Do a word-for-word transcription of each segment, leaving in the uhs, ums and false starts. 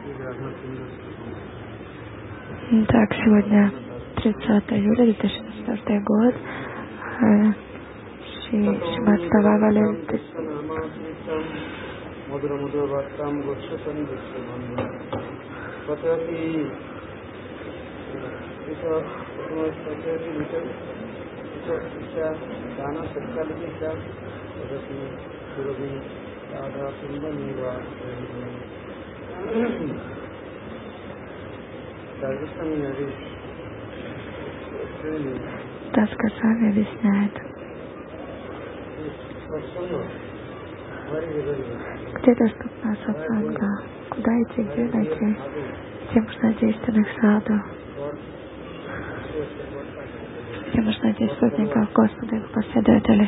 Итак, сегодня тридцатое июля две тысячи четвёртый год. Шримад Прабхупада Дас Госвами объясняет, где доступна сатсанга, куда идти, где найти, где можно найти истинных саду, где можно найти спутников Господа, их последователей.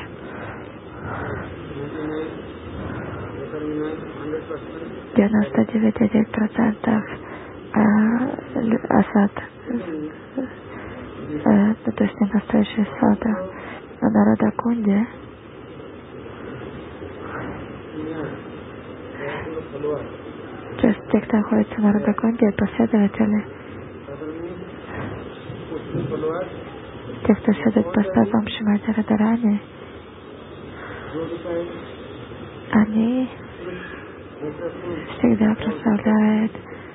девяносто девять целых один десятых процента асад, ну, то есть не настоящие сада. А на Радакунде то есть те, кто находится на Радакунде, последователи, те, кто следует по стопам Шримати Радхарани, они всегда прославляют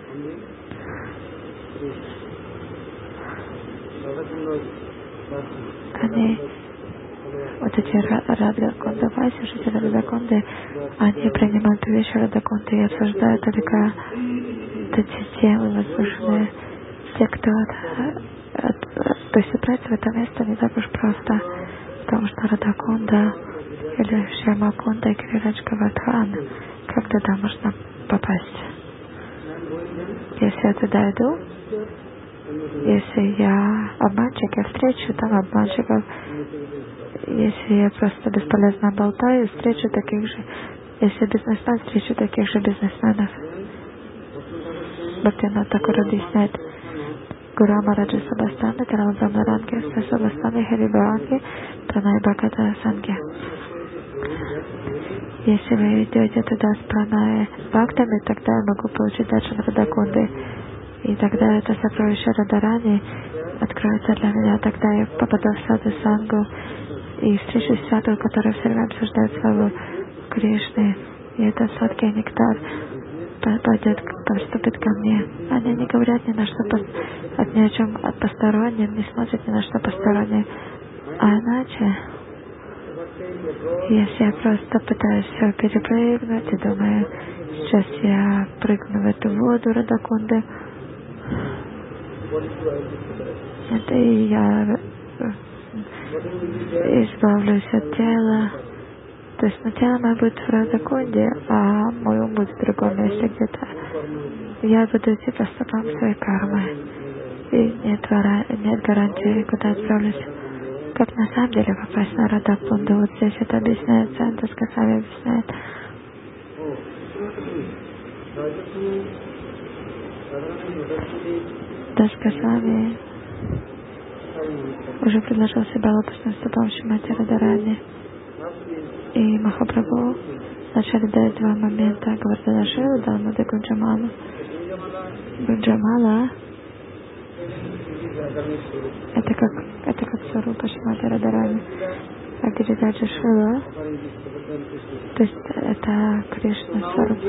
они, вот эти Радхакунда Васи, жители Радхакунды, они принимают вещи Радхакунды и обсуждают только эти темы возвышенные. Те, кто от, от, то есть убрать в это место не так уж просто, потому что Радхакунда или Шьямакунда и Гирираджа Говардхан, как туда можно попасть? Если я туда иду, если я обманщик, я встречу там обманщиков. Если я просто бесполезно болтаю, встречу таких же. Если бизнесмен, встречу таких же бизнесменов. Бхактивинод Тхакур объясняет, Гуру Амараджа Сабастана, Таралзамна Ранги, Сабастана Харибаранги, Пранай Бхагата Санги. Если вы идете туда с пранай бхактами, тогда я могу получить даршан Радхакунды. И тогда это сокровище Радхарани откроется для меня. Тогда я попаду в саду Сангу и встречусь с саду, который все время обсуждает славу Кришны. И этот сладкий нектар пойдет, поступит ко мне. Они не говорят ни на что, ни о чем постороннем, не смотрят ни на что постороннее. А иначе, если я просто пытаюсь все перепрыгнуть и думаю, сейчас я прыгну в эту воду Радхакунды, это и я избавлюсь от тела. То есть на тело мое будет в Радхакунде, а мой ум будет в другом месте где-то. Я буду идти по стопам своей кармы. И нет, нет гарантии, куда отправлюсь. Как на самом деле попасть на Радхакунду? Вот здесь это объясняется, Дас Госвами объясняет. Дас Госвами уже предложил себя лотосным стопам Шримати Радхарани. И Махапрабху вначале дает два момента. Гавардхана Дамода Гунджамала. Гунджамала это как это как Сварупа Шримати Радхарани. А Гирираджа Шила, то есть это Кришна Сварупа.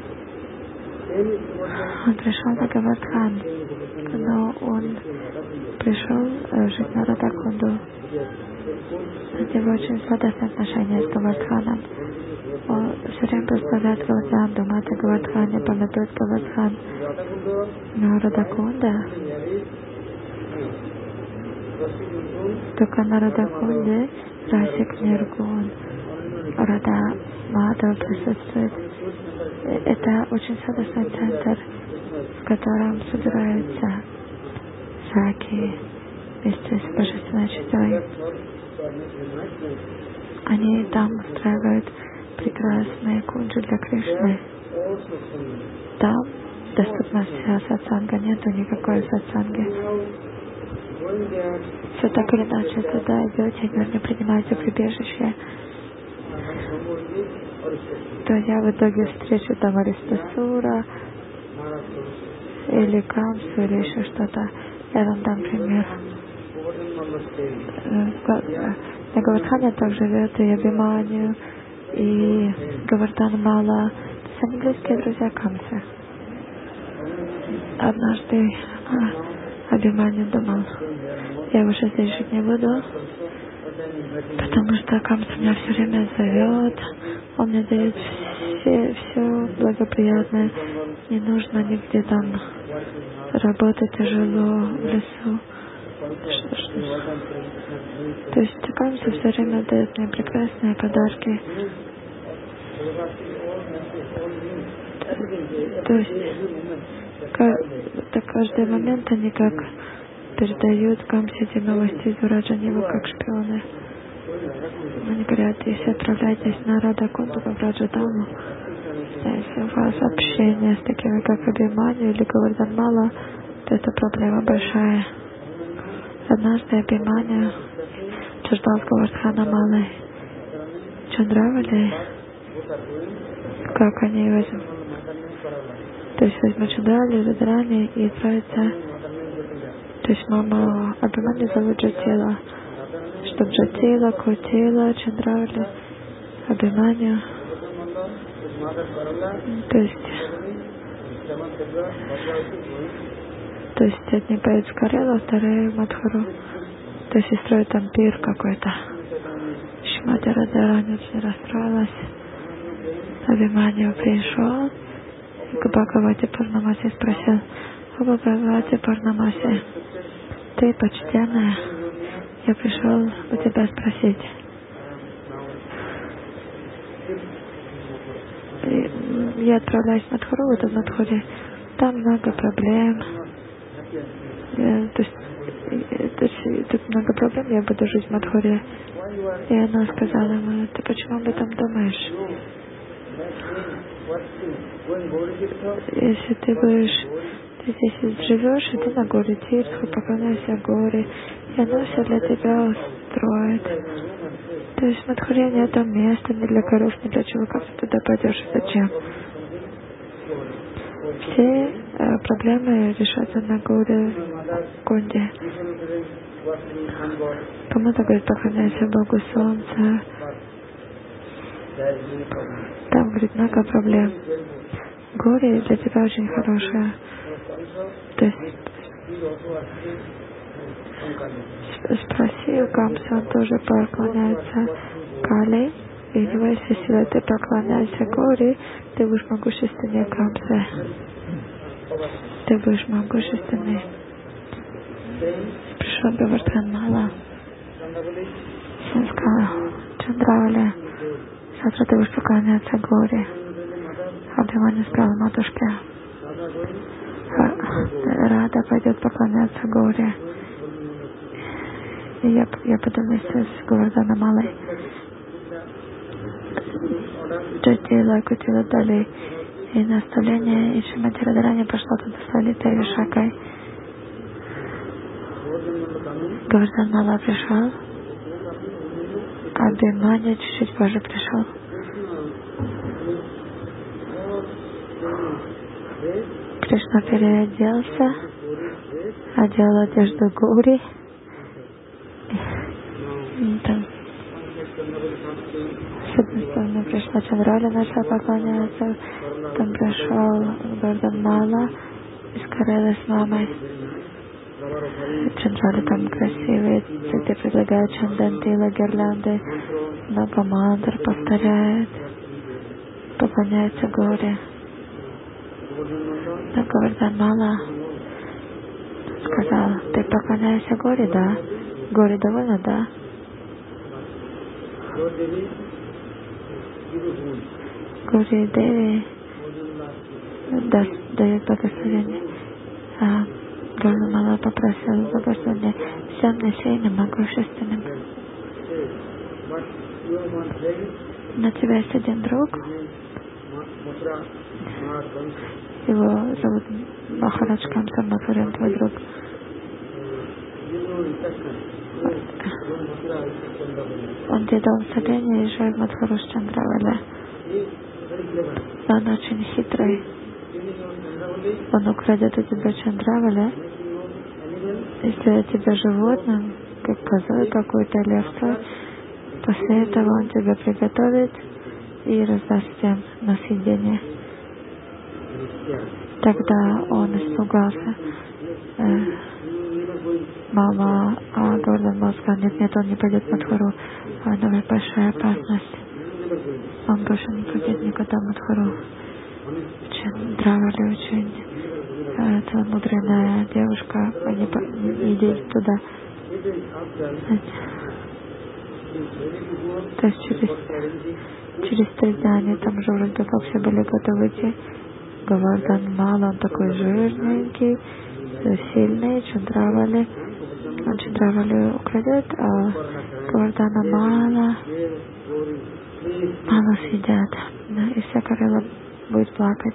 Он пришел на Гавардхан, но он пришел э, жить на Радхакунду. У него очень сладостное отношение с Гавардханом. Он все время прославляет Гавардхан, думает о Гавардхане, памятует Гавардхан. Но Радхакунда, только на Радхакунде Расик Ниргун, Рада Мадхава присутствует. Это очень сладостный центр, в котором собираются саки вместе с божественной читой. Они там устраивают прекрасные кунджи для Кришны. Там доступна вся сатсанга, нету никакой сатсанги. Все так или иначе туда идете, но не принимаете прибежище, то я в итоге встречу там Аристасура, или Камсу, или еще что-то. Я вам дам пример. На Гавардхане также живет и Абхиманью, и Гавардхан-мала. Самые близкие друзья Камсы. Однажды а, Абхиманью думал, я уже здесь жить не буду, потому что Камса меня все время зовет, он мне дает все, все благоприятное, не нужно нигде там работать тяжело в лесу. То есть Камса все время дает мне прекрасные подарки. То есть как, каждый момент они как передают Камсе эти новости из Враджанива как шпионы. Они говорят, если отправляетесь на Радакунду в Враджадаму, если у вас общение с такими как Абхиманью или Гавардхан-мала, то это проблема большая. Однажды Абхиманью обсуждал с Гавардханом-малой Чандравали, как они возьмут, то есть возьмут Чандравали, Радарани и отправятся. То есть мама Абхиманью зовут Джатила, чтобы Джатила, Котила, Чандравали, Абхиманью. То есть, то есть одни поедут в Карелу, вторые в Мадхуру. То есть и строят там пир какой-то. Шримати Радарани очень расстроилась. Абхиманью пришел и к Бхагавати Пурнамаси спросил: о Бхагавати Пурнамаси, ты почтенная, я пришел у тебя спросить. Я отправляюсь в Мадхуру, в этом Мадхуре, там много проблем. Я, то, есть, то есть тут много проблем, я буду жить в Мадхуре. И она сказала ему: ты почему об этом думаешь? Если ты будешь, ты здесь живешь, и ты на горе Тиртху, поклоняйся горе, и она все для тебя устроит. То есть в Мадхуре нет места ни для коров, ни для чего. Как ты туда пойдешь и зачем? Все э, проблемы решаются на горе Кунде. Кому-то говорит, поклоняйся Богу Солнца. Там, говорит, много проблем. Горе для тебя очень хорошее. То есть спроси у Камсы, он тоже поклоняется Кали, и у него есть сила, ты поклоняйся горе, ты будешь могущественнее Камсы. Ты будешь могущественный. Пришел Гавардхан-мала. Он сказал: Чандравали, завтра ты будешь поклоняться горе. Абхиманью сказала матушке: Рада пойдет поклоняться горе. И я, я пойду вместе с Гавардханом-малой. Джатила, Кутила дали и наставление, и Шримати Радарани пошла туда с Лалитой и Вишакой. Гавардхан-мала пришел, а Абхиманью чуть-чуть позже пришел. Кришна переоделся, одел одежду Гаури. Там с одной стороны пришла Чандравали, начала поклоняться, там пришел Гавардхан-мала из Карелы с мамой. Чандравали там красивые цветы предлагают, чандантила, гирлянды, много мантр повторяет, поклоняется горе. Но Гавардхан-мала сказал: ты поклоняешься горе, да? Горе довольно, да? Горе Деви дает благословение. А Гавардхан-мала попросил благословения всем населением могущественным. На тебя есть один друг, его зовут Махарадж Камса Мадхурин, твой друг. Он тебе дал наставление, езжай в Мадхуру с Чандравали. Но он очень хитрый. он украдет у тебя Чандравали и сделает тебя животным, как козой какой-то или овцой. После этого он тебя приготовит и раздаст всем на съедение. Тогда он испугался. Э, мама а Гордон Мол сказал, нет, нет, он не пойдет в Мадхуру, а у него большая опасность. Он больше не пойдет никуда в Мадхуру. Чандравали очень э, целомудренная девушка, они по, не, не идите туда. То есть через, через три дня они там уже вроде как все были готовы идти. Говардан Мала, он такой жирненький, сильный, Чандравали. Он Чандравали украдет, а Говардана мало, мало съедят. Да, и вся Карела будет плакать.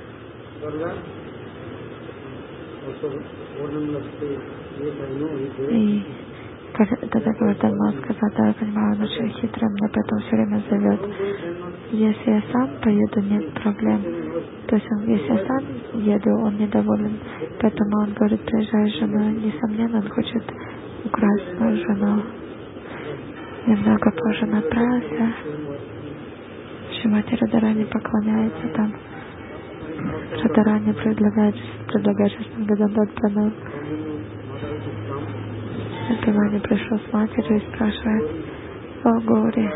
И тогда Говардан Мала сказал, да, я понимаю, он очень хитрый, меня поэтому все время зовет. Если я сам поеду, нет проблем. То есть, он, если я сам еду, он недоволен. Поэтому он говорит, приезжай с женой. Несомненно, он хочет украсть мою жену. Немного позже на трассе Шримати Радарани поклоняется там. Радарани предлагает, предлагает Шриштангадандат Пранам. Пимани пришел с матерью и спрашивает, о горе,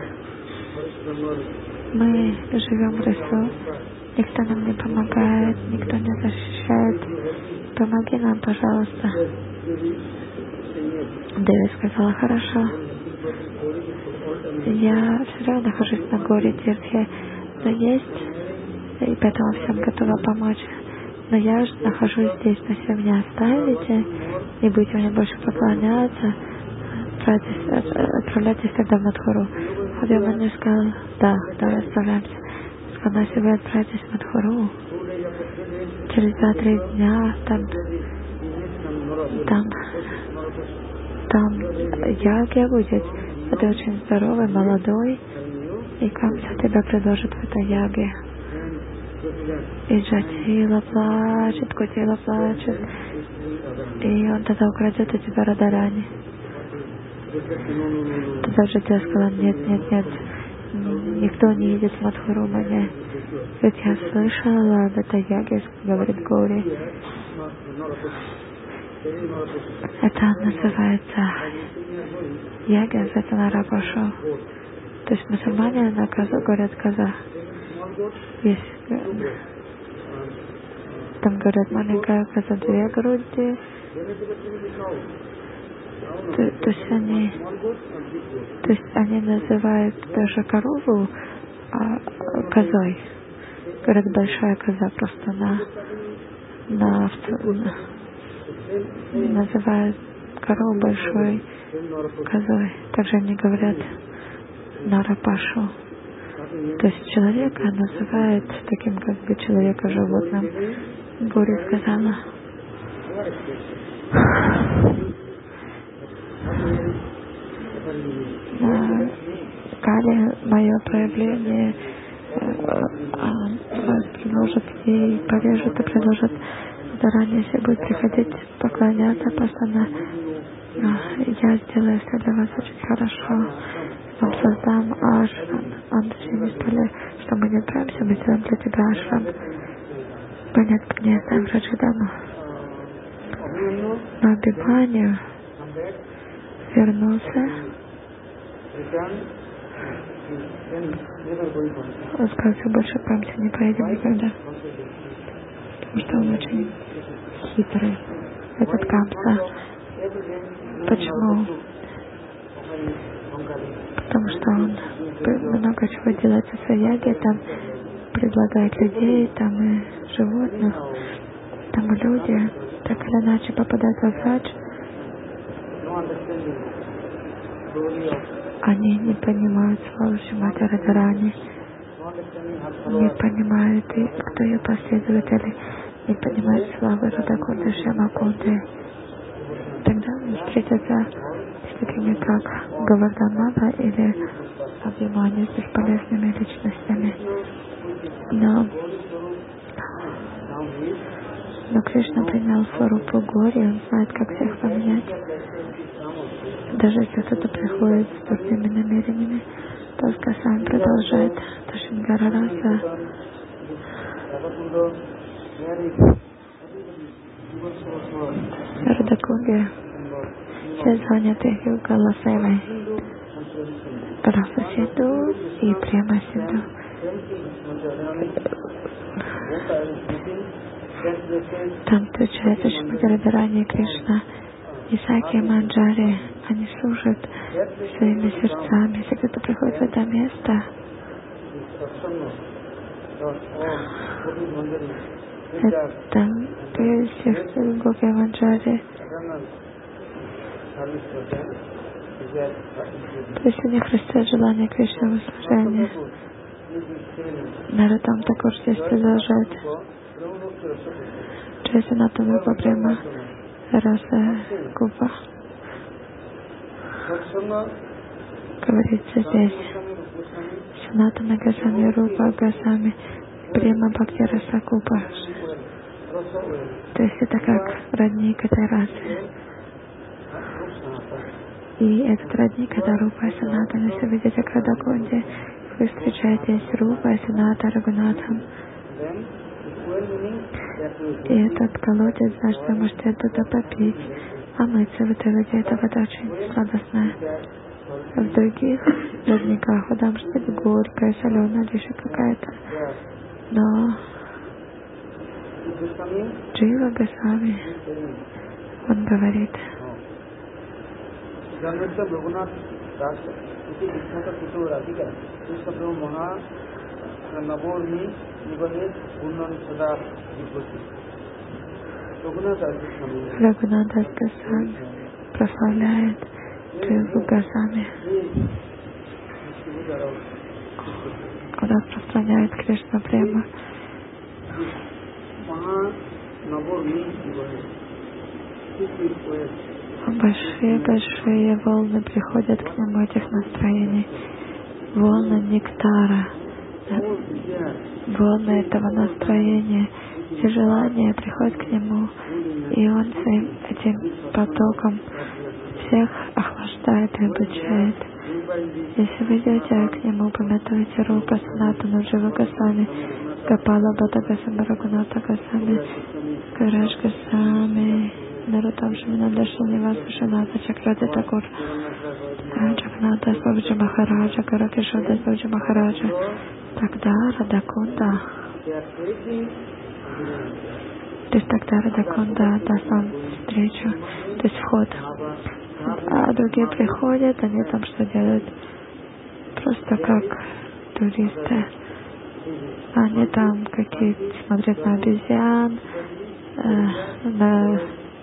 мы живем в лесу, никто нам не помогает, никто не защищает. Помоги нам, пожалуйста. Деви сказала, хорошо. Я все равно нахожусь на горе Тиртхе, но есть, и поэтому всем готова помочь. Но я же нахожусь здесь, но если меня оставите, не будете мне больше поклоняться, отправляйтесь тогда в Мадхуру. Абхиманью сказал, да, давай отправляемся. Сказал, если вы отправитесь в Мадхуру, через два-три дня там, там, там ягья будет. Это очень здоровый, молодой, и Камса тебя предложит в этой ягье. И Джатила плачет, Кутила плачет, и он тогда украдет у тебя Радарани. Тогда Джатила сказала, нет, нет, нет, никто не едет в Мадхуру мне. Ведь я слышала об этой ягье, говорит Гаури. Это называется ягья, называется Нарапашу. То есть мусульмане на козу говорят коза. Есть, там говорят маленькая коза, две груди. То, то есть они, то есть они называют даже корову а, козой. Говорят, большая коза просто на, на, на называют корову большой козой. Также они говорят Нарапашу. То есть человека называют таким как бы человека животным. Гури сказала. На Кали мое проявление предложат ей, порежут и предложат заранее, если будет приходить поклоняться, постоянно. Я сделаю все для вас очень хорошо. Вам создам ашрам. Андачи не спали, что мы не отправимся, мы сделаем для тебя ашрам. Понять, к ней знаем Раджидаму. Но Абхиманью вернулся. Он сказал, что больше к Камсе не поедем никогда. Потому что он очень хитрый, этот Камса. Почему? Потому что он много чего делает со своей ягой, там предлагает людей, там и животных, там и люди, так или иначе попадают в врач. Они не понимают слова Шримати Радарани, не понимают, и кто ее последователи, не понимают славы Радакунды Шьямакунды. Тогда они встретятся с такими, как Говардан Мала или Абхиманью, с бесполезными личностями. Но Но Кришна принял сварупу Гори, он знает, как всех поменять. Даже если кто-то приходит с дурными намерениями, то Госвами продолжает. То Шрингара Раса Радакунди все заняты Югала Севой, Раса Синду и Према Синду. Там встречается Шримати Радхарани и Кришна. И Саки и Манджари, они служат своими сердцами. Если кто-то приходит в это место, это сердце Гоки Манджари. То есть у них растет желание Кришны служения. Наратам Такур здесь продолжает. Джайсанатам Рупа Према Раса Купа. Говорится здесь. Санатана Госвами Рупа Госвами Према Бхакти Раса Купа. То есть это как родник этой расы. И этот родник — это Рупа и Санатана. Если вы идете к Радакунде, вы встречаетесь с Рупой, Саната, Рагунатом. И этот колодец, значит, вы можете оттуда попить, омыться в этой воде. Эта вода очень сладостная. В других родниках вода может быть горькая, соленая или еще какая-то. Но Джива Госвами, он говорит, Рагунатас Госвами прославляет Дживу Госвами. Он распространяет Кришна Према. Большие-большие волны приходят к нему этих настроений. Волны нектара, волны этого настроения и желания приходят к нему, и он своим этим потоком всех охлаждает и обучает. Если вы идете к нему, помятуете Рупа Санатану, Джива Госвами, Гопала Бхата Госвами, Рагуната Госвами, Караш Госвами, Нарутам Шаминанда Шриниваса Шаната Чакради Такур, Джагната Бабджи Махараджа, Каракешода Бабджи Махараджа, тогда Радакунда, то есть тогда Радакунда даст вам встречу, то есть вход. А другие приходят, они там что делают? Просто как туристы. Они там какие-то смотрят на обезьян, э, на,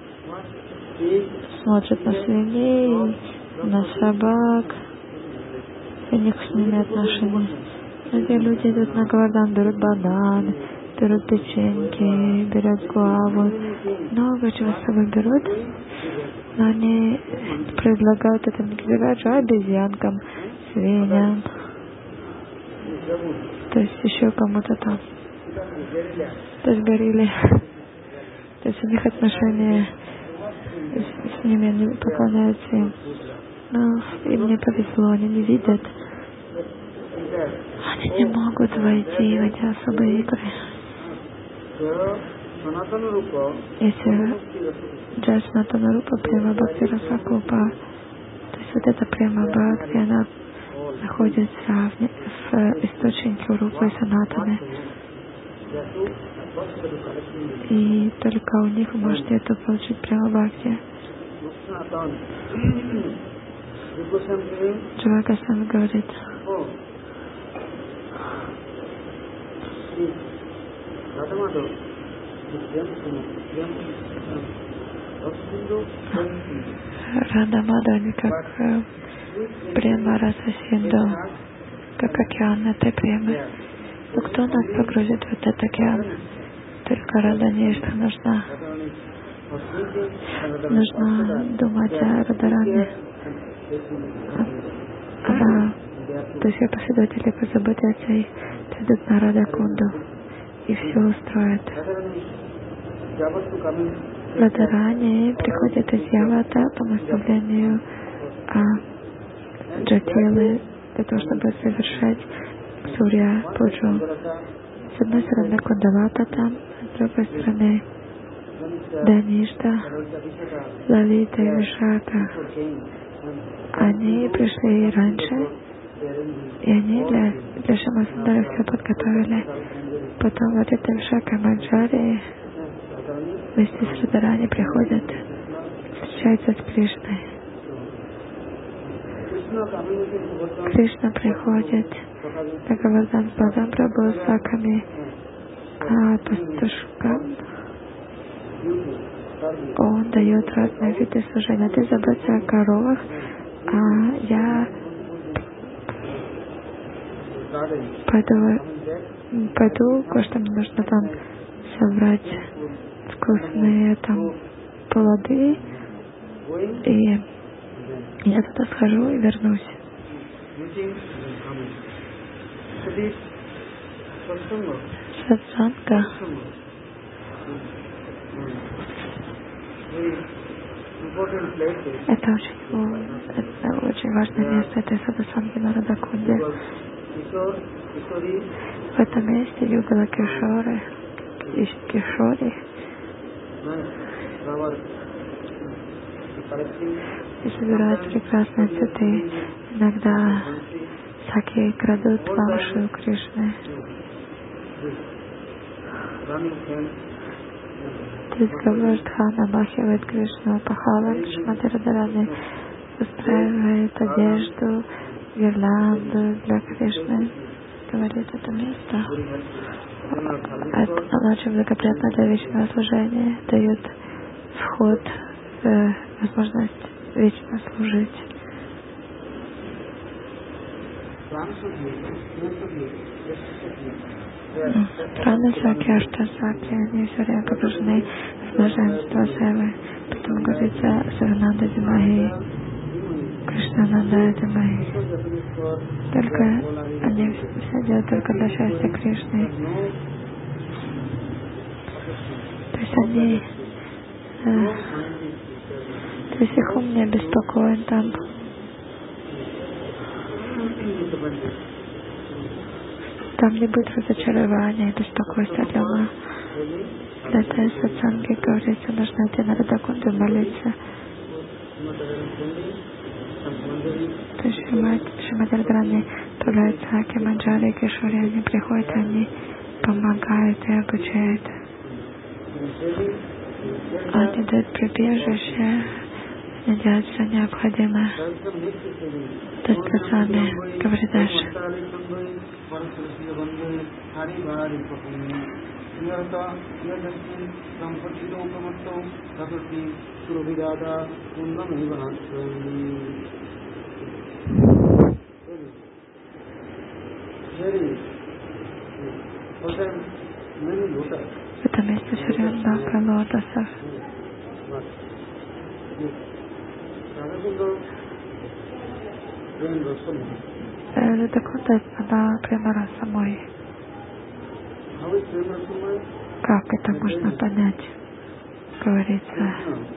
смотрят на свиней, на собак. У них с ними отношения. Где люди идут на Говардан, берут бананы, берут печеньки, берут гуаву. Много чего с собой берут. Но они предлагают это не Гирираджу, а обезьянкам, свиньям, то есть еще кому-то там. То есть горили. То есть у них отношения с, с ними, они поклоняются им. Но им не повезло, они не видят. Они не могут войти в эти особые игры. Если Джай Санатана Рупа Према Бхакти Раса Купа, то есть вот эта Према Бхакти, она находится в, в источнике Рупы и Санатаны. И только у них вы можете это получить Према Бхакти. Джива Госвами говорит, Рада Мадхани, как э, Према Раса Синду, как океан этой премы. Но кто нас погрузит в этот океан? Только Раданишка нужна. Нужно думать о Радаране. Она, то есть ее последователи позаботятся и придут на Радакунду и все устроят. Радарани приходят из Явата по наставлению а, Джатилы для того, чтобы совершать Сурья Пуджу. С одной стороны Кундавата там, с другой стороны Даништа, Лалита и Вишака. Они пришли раньше, и они для, для Шамасундара все подготовили. Потом вот это Вишака Манджари вместе с Радарани приходят, встречаются с Кришной. Кришна приходит Бхагавадан с Бадам Прабху с Аками, а пастушкам он дает разные виды служения. Ты заботься о коровах, а я пойду, пойду кое-что мне нужно там собрать вкусные там плоды, и я туда схожу и вернусь. Сатсанга это очень, это очень важное место, это сатсанги на Радакунде. В этом месте Югала Кишоры и Кишори и собирают прекрасные цветы. Иногда саки крадут ламшу Кришны. Здесь Гавардхан обмахивает Кришну пахалом, Шримати Радарани устраивает одежду, гирлянду для Кришны. Говорит, это место это очень благоприятно для вечного служения, дает вход в возможность вечно служить. Праны Саки, Ашта Саки, они все время погружены в блаженство Севы. Поэтому говорится Савананда Димахи, Кришнананда Димахи. Только они все делают только для счастья Кришны. То есть они, э, то есть их ум не обеспокоен там. Там не будет разочарования и беспокойства для ума. Для этой сатсанги, говорится, нужно идти на Радакунду и молиться. То есть Шримати Радарани отправляются Аки, Манджари, Кишори, они приходят, они помогают и обучают. Они дают прибежище, они делают все необходимое. Тастасами, говорит дальше. В этом месте все время много лотосов. Радакунда, она прямо самой. Как это можно понять? Говорится.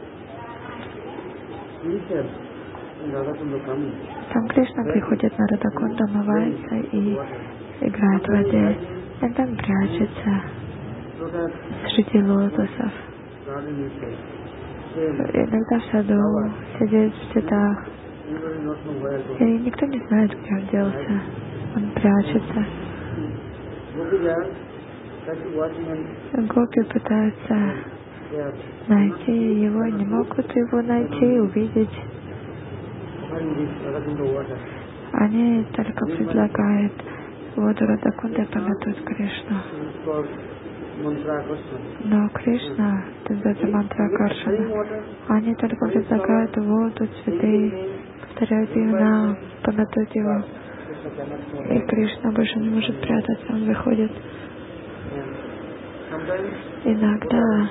Сам Кришна приходит на Радакунду, омывается и играет в воде. И там прячется среди лотосов. Иногда в саду сидит в цветах. И никто не знает, где он делся. Он прячется. Гопи пытаются найти его, не могут его найти, увидеть. Они только предлагают воду Радакунды и памятуют Кришну. Но Кришна, это мантра Акаршана, они только предлагают воду, цветы, повторяют имена, памятуют его. И Кришна больше не может прятаться, он выходит. Иногда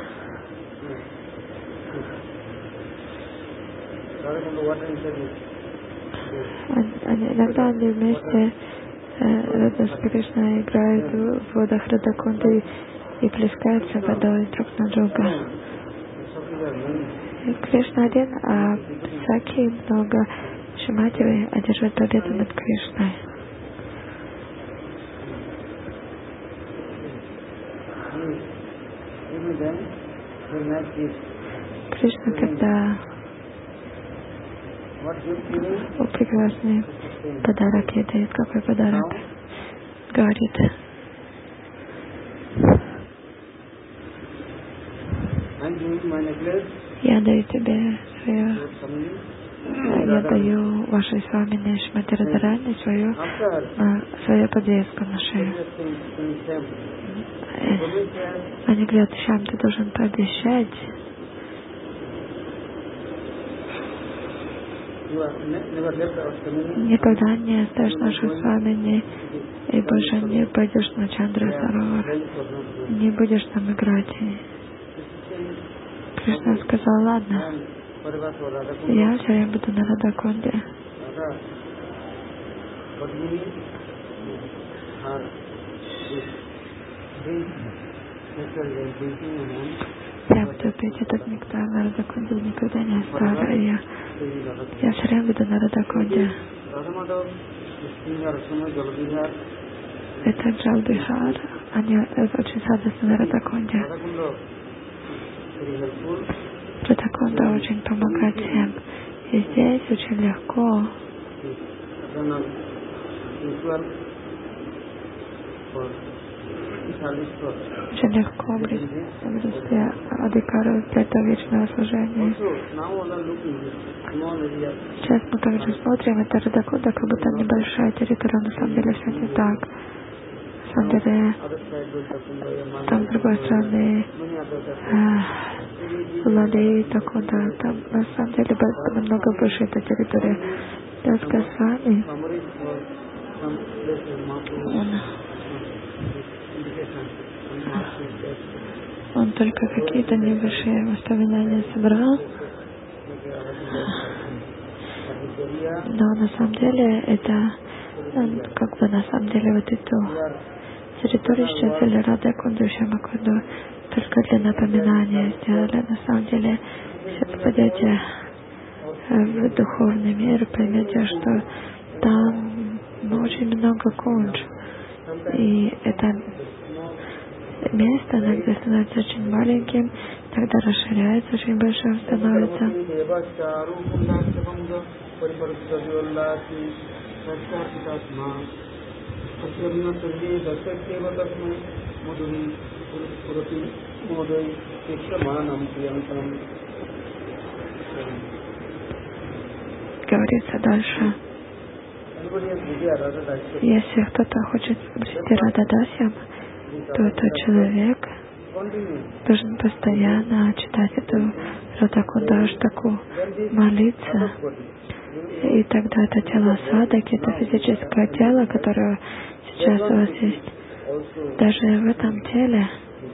они, иногда они вместе э, с Кришной играют в водах Радакунды и плескаются водой друг на друга. И Кришна один, а Саки много. Шимати одерживает победу над Кришной. Кришна, когда о, прекрасный подарок ей дает, какой подарок? Говорит, я даю тебе свое, я даю вашей свами Шримати Радхарани свою, свою подвеску на шею. Они говорят, Шам, ты должен пообещать, никогда не оставишь нашу с вами и больше не пойдешь на Чандра Саровар, не будешь там играть. Кришна сказал, ладно, я все время буду на Радакунде. Я буду пить этот нектар на Радакунде, никогда не оставлю ее. Я все время буду на Радакунде. Это Джалбихар, они очень радостны на Радакунде. Радакунда очень помогает всем. И здесь очень легко очень легко обрести адикару для этого вечного служения. Сейчас мы также смотрим, это Радакунда, как будто небольшая территория, на самом деле все не так. На самом деле, там с другой стороны Лали, Такунда, там на самом деле намного больше эта территория. Даска с вами, он, он только какие-то небольшие воспоминания собрал, но на самом деле это, как бы на самом деле вот эту территорию исчезли Радакунду и Шьямакунду только для напоминания сделали. На самом деле, если попадете в духовный мир, поймете, что там очень много кунж. И это место иногда становится очень маленьким, тогда расширяется, очень большим становится. Говорится дальше. Если кто-то хочет обрести Рададасьям, то этот человек должен постоянно читать эту Радакундаштаку, молиться. И тогда это тело садаки, это физическое тело, которое сейчас у вас есть. Даже в этом теле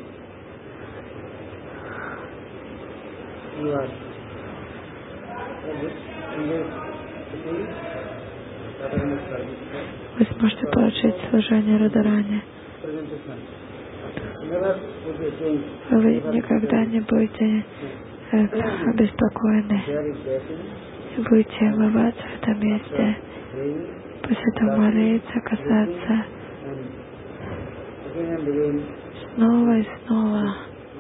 вы сможете получить служение Радарани. Вы никогда не будете э, обеспокоены. Будете омываться в этом месте, после этого молиться, касаться снова и снова.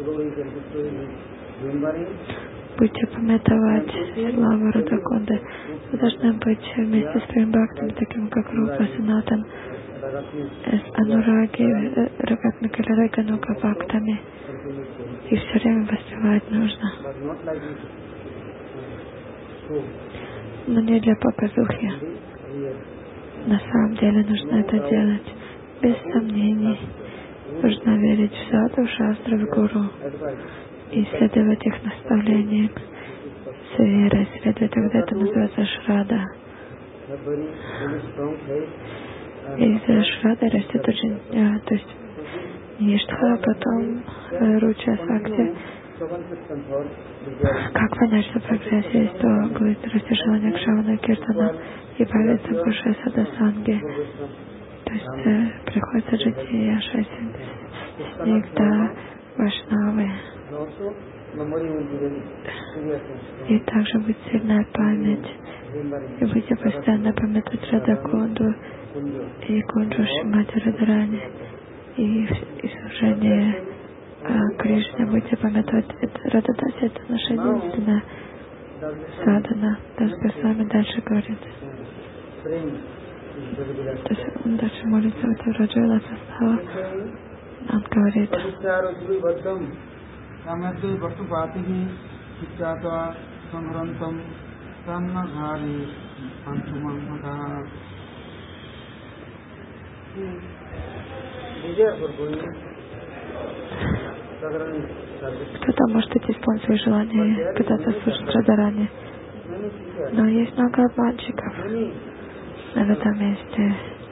Будете пометовать славу Радакунды. Вы должны быть вместе с Прем-бхактами, таким как Рупа, Санатан, с Анураги, Рагатмика, Раганука бхактами. И все время воспевать нужно. Но не для показухи. На самом деле нужно это делать без сомнений. Нужно верить в саду, в шастру, в гуру и следовать их наставлениям с верой, следовать, тогда это называется шрада. И из шрады растет очень, а, то есть ништха, а потом э, руча сакти. Как понять, что прогресс есть, то будет расти желание к шавану киртану и появится больше садасанги. То есть э, приходится жить и ашаси, всегда вайшнавы. И также будет сильная память. И будете постоянно памятовать Радакунду и Кунджу Шримати Радхарани. И, и служение а, Кришне будете памятовать. Радхадаси — это наша единственная садхана. Дас Госвами дальше говорит. То есть он дальше молится, это Раджа Састава. Он говорит. Кто-то может идти исполнить свои желания, пытаться слушать Радхарани. Но есть много обманщиков в этом месте.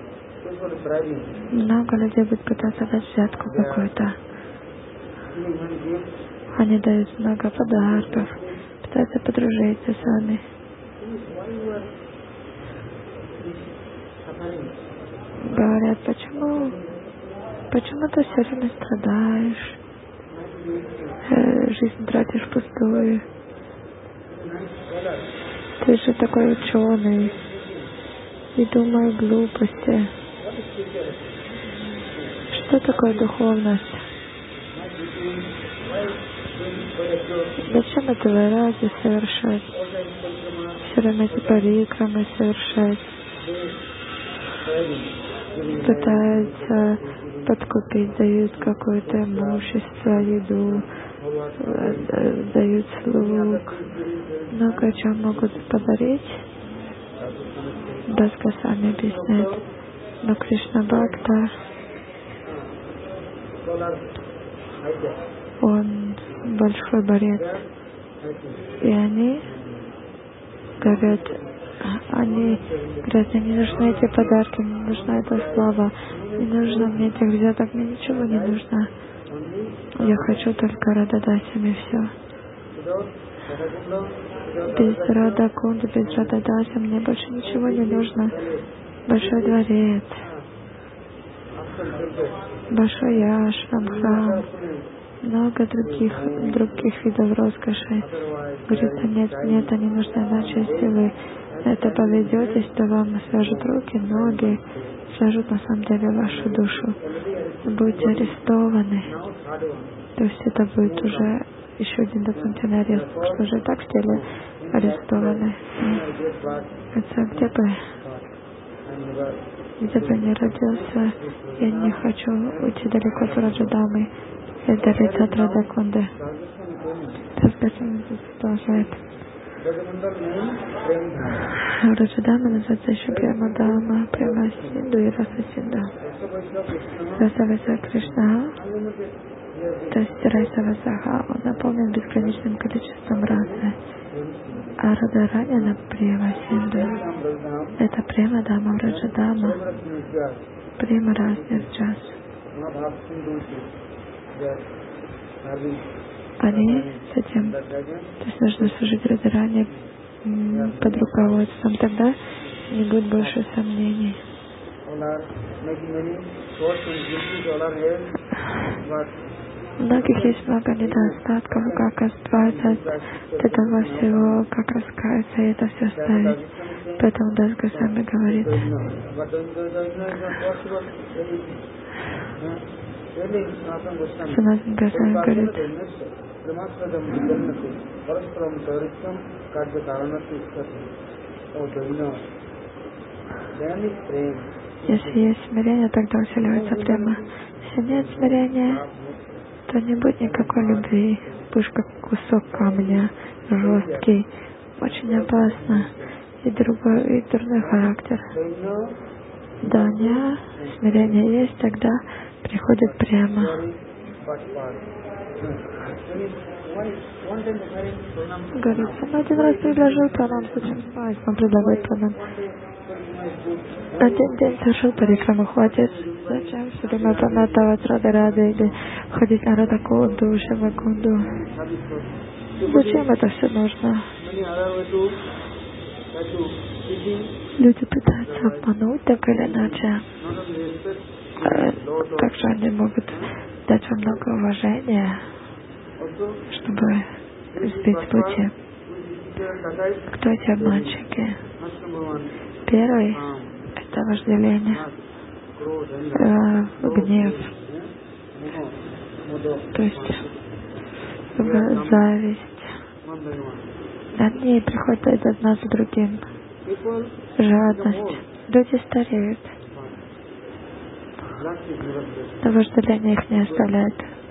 Много людей будет пытаться дать взятку какую-то. Они дают много подарков, пытаются подружиться с вами. Говорят, почему, почему ты все время страдаешь, э, жизнь тратишь впустую. Ты же такой ученый и думай глупости. Что такое духовность? Зачем это вайраги совершать? Все время эти парикрамы совершать? Пытаются подкупить, дают какое-то имущество, еду, дают слуг. Много чего могут подарить. Дас Госвами объясняет. Но Кришна Бхакта, он большой борец. И они говорят, они говорят, мне не нужны эти подарки, мне нужна эта слава, не нужно мне этих взяток, мне ничего не нужно. Я хочу только Рададасями все. Без Радакунды, без Рададаса мне больше ничего не нужно. Большой дворец, большой ашрам, храм, много других, других видов роскоши. Говорится, нет, мне это не нужно, иначе если вы на это поведетесь, то вам свяжут руки, ноги, свяжут на самом деле вашу душу. Вы будете арестованы. То есть это будет уже еще один дополнительный арест, потому что уже и так в теле арестованы. Это где бы, где бы не родился, я не хочу уйти далеко от Раджадамы и отдалиться от Радакунды. Рассказываем, продолжает. Раджадама называется еще Према-дама, Према-синду и Раса-синду. Раса-васа Кришна, то есть Раса-васаха, он наполнен бесконечным количеством расы. А Радарани — она Према-синду. Это Према-дама, Раджадама, Према-рас-нирджас. Они с этим, то есть нужно служить Радарани под руководством, тогда не будет больше сомнений. У многих есть много недостатков, как избавиться от этого всего, как раскаяться и это все оставить. Поэтому Дас Госвами говорит. Санатан Госвами говорит. Если есть смирение, тогда усиливается према. Если нет смирения, то не будет никакой любви. Будешь как кусок камня, жесткий, очень опасно. И другой, и дурной характер. Даня, смирение есть, тогда приходит према. Говорит, он один раз предложил пранам, зачем спать? Он предлагает пранам. Один день совершил парикраму, хватит. Зачем все время памятовать Рада-Рада или ходить на Радакунду, Шимакунду? Зачем это все нужно? Люди пытаются обмануть так или иначе. Также они могут дать вам много уважения, чтобы сбить с пути. Кто эти обманщики? Первый — это вожделение, э, гнев, то есть зависть. Они приходят одна за другим. Жадность. Люди стареют, но вожделение их не оставляет.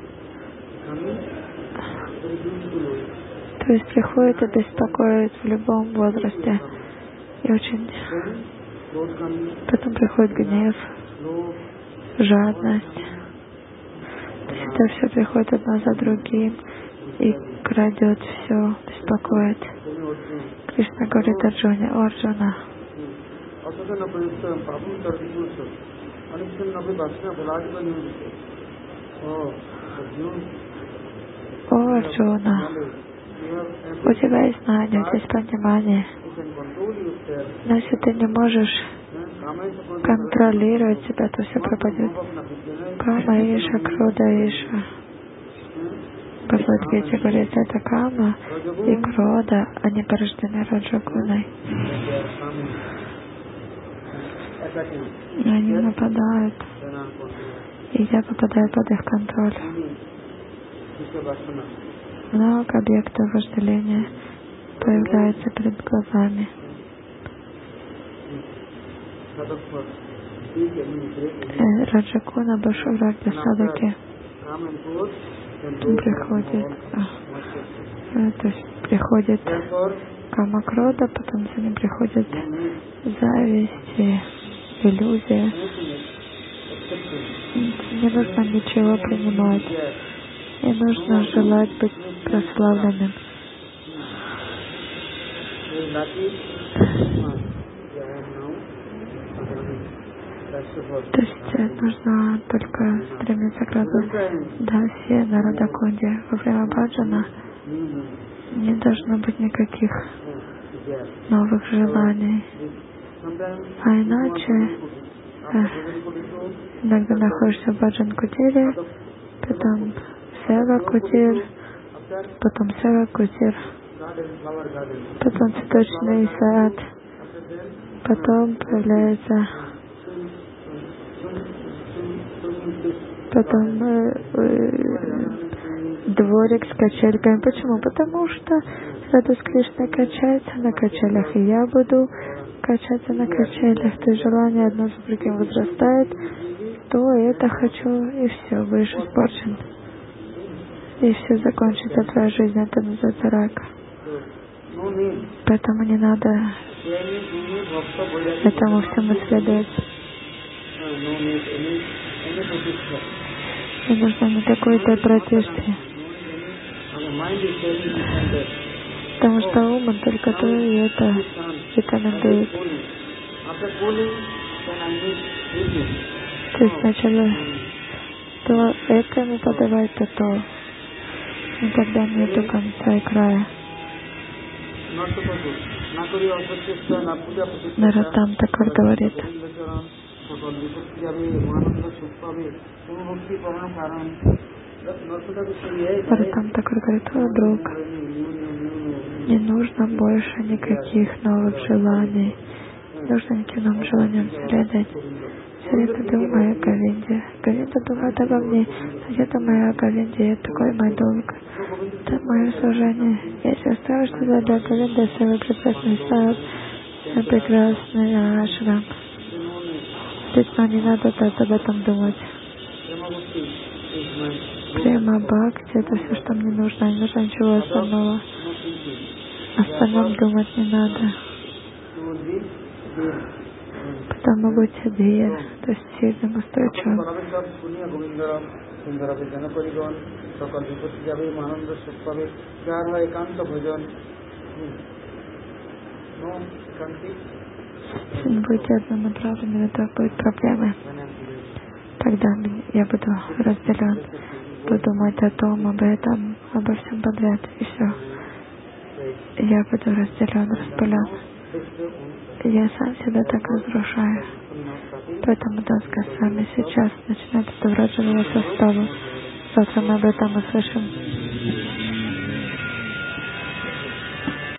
То есть приходит и беспокоит в любом возрасте. И очень... Потом приходит гнев, жадность. То есть это все приходит одно за другим и крадет все, беспокоит. Кришна говорит Арджуне: «О, Арджуна, о, Арджуна, у тебя есть знание, у тебя есть понимание, но если ты не можешь контролировать себя, то все пропадет. Кама Иша, Крода Иша». В Бхагавад-гите говорится, это кама и крода, они порождены раджагуной. И они нападают, и я попадаю под их контроль. Много объектов вожделения появляется перед глазами. Раджагуна — большой враг для садаки. Приходит, а, то есть приходит кама-крода, потом за ним приходит зависть и иллюзия. Не нужно ничего принимать, не нужно желать быть прославленным. То есть нужно только стремиться к разу. Да, все на Радакунде во время баджана не должно быть никаких новых желаний. А иначе э, иногда находишься в баджан-кутире, потом сева-кутир, потом сева-кутир, потом цветочный сад, потом появляется потом э, э, дворик с качельками. Почему? Потому что Рада с Кришной качается на качелях, и я буду качаться на качелях. То есть желание одно за другим возрастает, то это хочу, и все, будешь испорчен. И все закончится твоя жизнь, это называется рак. Поэтому не надо этому всему следовать. Не нужно никакой-то протесты. Потому что ум, он только то и это рекомендует. То есть сначала то это ему подавать, то то. Никогда нету конца и края. Наратам Такар говорит: Наратам Такар говорит: о, друг, не нужно больше никаких новых желаний, не нужно никаким новым желаниям следовать. Все это думаю о Говинде. Говинда думает обо мне, а я думаю о Говинде, это такой мой долг. Это мое служение. Если оставишь туда для Говинда свой прекрасный сад, свой прекрасный ашрам, но не надо так об этом думать. Према бхакти — это все, что мне нужно, не нужно ничего остального. Остальном думать не надо. Потому будьте дхир, то есть сильным, устойчивым. Если не будете однонаправленными, то будет проблемы. Тогда я буду разделен, буду думать о том, об этом, обо всем подряд, и все. Я буду разделен, распылен. Я сам себя так разрушаю. Поэтому Дас Госвами сейчас начинает от враджевого состава. Завтра мы об этом услышим.